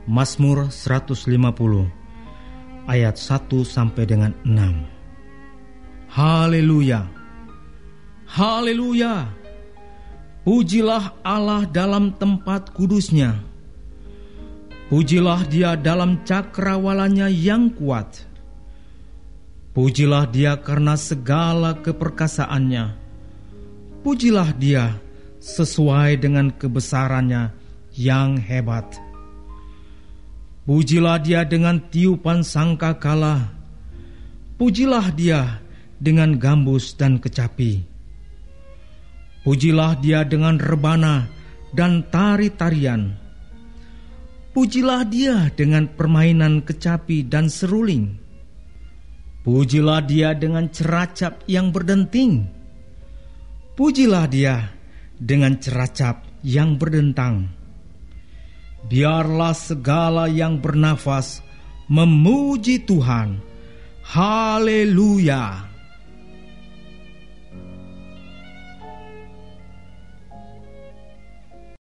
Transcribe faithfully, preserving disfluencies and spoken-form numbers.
Mazmur seratus lima puluh ayat satu sampai dengan enam. Haleluya. Haleluya. Pujilah Allah dalam tempat kudusnya. Pujilah Dia dalam cakrawalanya yang kuat. Pujilah Dia karena segala keperkasaannya. Pujilah Dia sesuai dengan kebesarannya yang hebat. Pujilah Dia dengan tiupan sangkakala. Pujilah Dia dengan gambus dan kecapi. Pujilah Dia dengan rebana dan tari-tarian. Pujilah Dia dengan permainan kecapi dan seruling. Pujilah Dia dengan ceracap yang berdenting. Pujilah Dia dengan ceracap yang berdentang. Biarlah segala yang bernafas memuji Tuhan. Haleluya.